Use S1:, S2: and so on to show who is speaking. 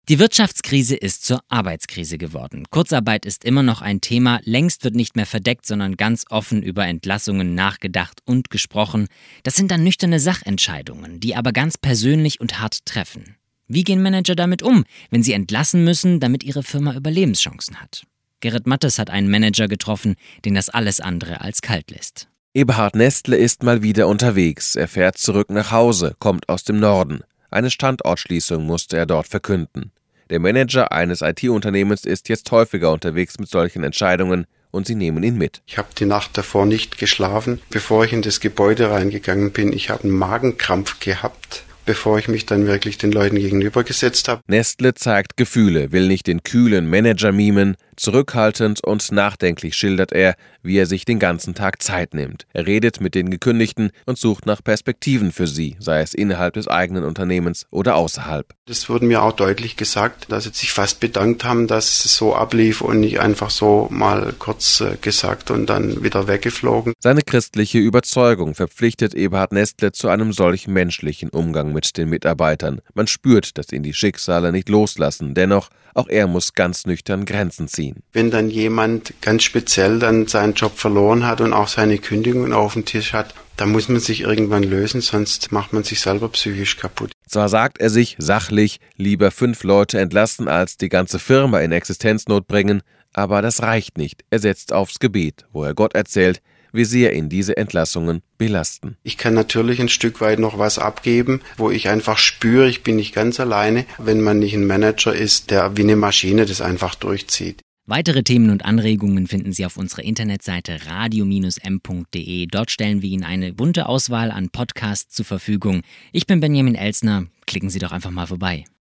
S1: Die Wirtschaftskrise ist zur Arbeitskrise geworden. Kurzarbeit ist immer noch ein Thema, längst wird nicht mehr verdeckt, sondern ganz offen über Entlassungen nachgedacht und gesprochen. Das sind dann nüchterne Sachentscheidungen, die aber ganz persönlich und hart treffen. Wie gehen Manager damit um, wenn sie entlassen müssen, damit ihre Firma Überlebenschancen hat? Gerrit Mattes hat einen Manager getroffen, den das alles andere als kalt lässt.
S2: Eberhard Nestle ist mal wieder unterwegs. Er fährt zurück nach Hause, kommt aus dem Norden. Eine Standortschließung musste er dort verkünden. Der Manager eines IT-Unternehmens ist jetzt häufiger unterwegs mit solchen Entscheidungen und sie nehmen ihn mit.
S3: Ich habe die Nacht davor nicht geschlafen, bevor ich in das Gebäude reingegangen bin. Ich habe einen Magenkrampf gehabt, bevor ich mich dann wirklich den Leuten gegenübergesetzt habe.
S2: Nestle zeigt Gefühle, will nicht den kühlen Manager mimen. Zurückhaltend und nachdenklich schildert er, wie er sich den ganzen Tag Zeit nimmt. Er redet mit den Gekündigten und sucht nach Perspektiven für sie, sei es innerhalb des eigenen Unternehmens oder außerhalb.
S3: Das wurde mir auch deutlich gesagt, dass sie sich fast bedankt haben, dass es so ablief und nicht einfach so mal kurz gesagt und dann wieder weggeflogen.
S2: Seine christliche Überzeugung verpflichtet Eberhard Nestle zu einem solch menschlichen Umgang mit den Mitarbeitern. Man spürt, dass ihn die Schicksale nicht loslassen. Dennoch, auch er muss ganz nüchtern Grenzen ziehen.
S3: Wenn dann jemand ganz speziell dann seinen Job verloren hat und auch seine Kündigung auf dem Tisch hat, dann muss man sich irgendwann lösen, sonst macht man sich selber psychisch kaputt.
S2: Zwar sagt er sich sachlich, lieber 5 Leute entlassen, als die ganze Firma in Existenznot bringen, aber das reicht nicht. Er setzt aufs Gebet, wo er Gott erzählt, wie sehr ihn diese Entlassungen belasten.
S3: Ich kann natürlich ein Stück weit noch was abgeben, wo ich einfach spüre, ich bin nicht ganz alleine, wenn man nicht ein Manager ist, der wie eine Maschine das einfach durchzieht.
S1: Weitere Themen und Anregungen finden Sie auf unserer Internetseite radio-m.de. Dort stellen wir Ihnen eine bunte Auswahl an Podcasts zur Verfügung. Ich bin Benjamin Elsner. Klicken Sie doch einfach mal vorbei.